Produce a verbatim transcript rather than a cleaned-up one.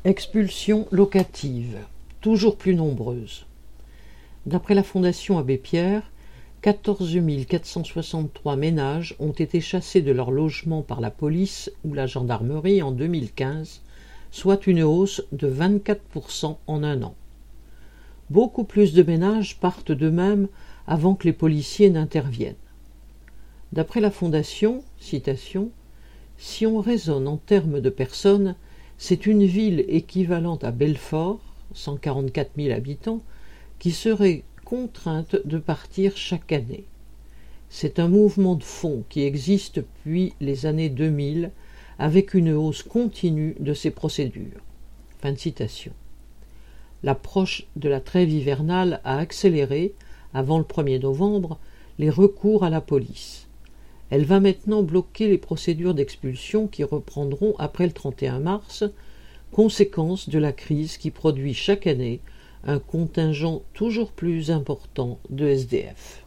Expulsions locatives, toujours plus nombreuses. D'après la Fondation Abbé Pierre, quatorze mille quatre cent soixante-trois ménages ont été chassés de leur logement par la police ou la gendarmerie en deux mille quinze, soit une hausse de vingt-quatre pour cent en un an. Beaucoup plus de ménages partent d'eux-mêmes avant que les policiers n'interviennent. D'après la Fondation, citation, « Si on raisonne en termes de personnes, c'est une ville équivalente à Belfort, cent quarante-quatre mille habitants, qui serait contrainte de partir chaque année. C'est un mouvement de fond qui existe depuis les années deux mille, avec une hausse continue de ces procédures. » Fin de citation. L'approche de la trêve hivernale a accéléré, avant le premier novembre, les recours à la police. Elle va maintenant bloquer les procédures d'expulsion qui reprendront après le trente et un mars, conséquence de la crise qui produit chaque année un contingent toujours plus important de S D F.